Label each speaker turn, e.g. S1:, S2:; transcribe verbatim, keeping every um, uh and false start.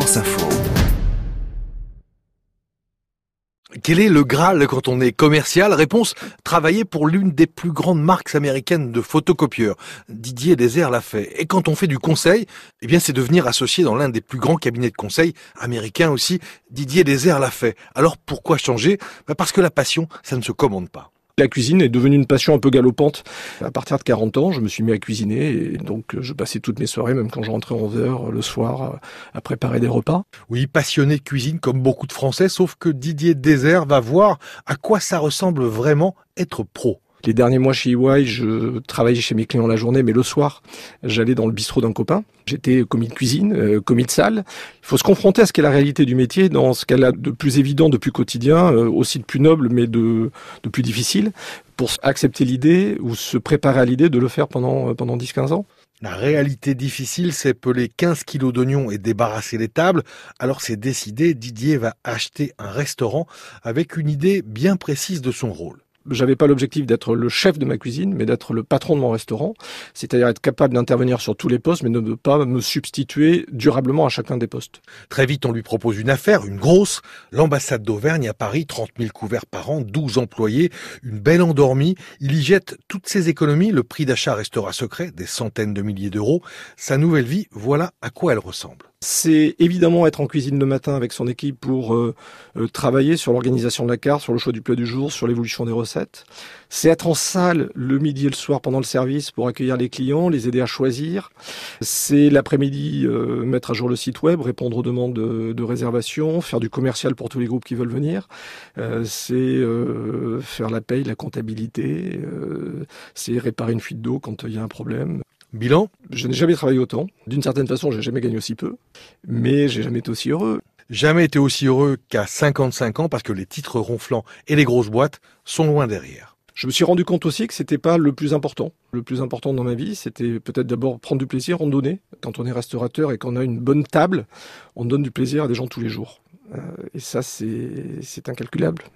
S1: France Info.
S2: Quel est le Graal quand on est commercial? Réponse, travailler pour l'une des plus grandes marques américaines de photocopieurs. Didier Desert l'a fait. Et quand on fait du conseil, eh bien c'est devenir associé dans l'un des plus grands cabinets de conseil américains aussi. Didier Desert l'a fait. Alors pourquoi changer? Bah Parce que la passion, ça ne se commande pas.
S3: La cuisine est devenue une passion un peu galopante. À partir de quarante ans, je me suis mis à cuisiner et donc je passais toutes mes soirées, même quand je rentrais onze heures le soir, à préparer des repas.
S2: Oui, passionné de cuisine comme beaucoup de Français, sauf que Didier Desert va voir à quoi ça ressemble vraiment être pro.
S3: Les derniers mois chez E Y, je travaillais chez mes clients la journée, mais le soir, j'allais dans le bistrot d'un copain. J'étais commis de cuisine, euh, commis de salle. Il faut se confronter à ce qu'est la réalité du métier, dans ce qu'elle a de plus évident, de plus quotidien, euh, aussi de plus noble, mais de, de plus difficile, pour accepter l'idée ou se préparer à l'idée de le faire pendant, pendant dix à quinze ans.
S2: La réalité difficile, c'est peler quinze kilos d'oignons et débarrasser les tables. Alors c'est décidé, Didier va acheter un restaurant avec une idée bien précise de son rôle.
S3: J'avais pas l'objectif d'être le chef de ma cuisine, mais d'être le patron de mon restaurant. C'est-à-dire être capable d'intervenir sur tous les postes, mais de ne pas me substituer durablement à chacun des postes.
S2: Très vite, on lui propose une affaire, une grosse. L'ambassade d'Auvergne à Paris, trente mille couverts par an, douze employés, une belle endormie. Il y jette toutes ses économies. Le prix d'achat restera secret, des centaines de milliers d'euros. Sa nouvelle vie, voilà à quoi elle ressemble.
S3: C'est évidemment être en cuisine le matin avec son équipe pour euh, euh, travailler sur l'organisation de la carte, sur le choix du plat du jour, sur l'évolution des recettes. C'est être en salle le midi et le soir pendant le service pour accueillir les clients, les aider à choisir. C'est l'après-midi euh, mettre à jour le site web, répondre aux demandes de, de réservation, faire du commercial pour tous les groupes qui veulent venir. Euh, c'est euh, faire la paye, la comptabilité. Euh, c'est réparer une fuite d'eau quand il y a un problème.
S2: Bilan?
S3: Je n'ai jamais travaillé autant. D'une certaine façon, j'ai jamais gagné aussi peu. Mais j'ai jamais été aussi heureux.
S2: Jamais été aussi heureux qu'à cinquante-cinq ans parce que les titres ronflants et les grosses boîtes sont loin derrière.
S3: Je me suis rendu compte aussi que c'était pas le plus important. Le plus important dans ma vie, c'était peut-être d'abord prendre du plaisir, en donner. Quand on est restaurateur et qu'on a une bonne table, on donne du plaisir à des gens tous les jours. Euh, et ça, c'est, c'est incalculable.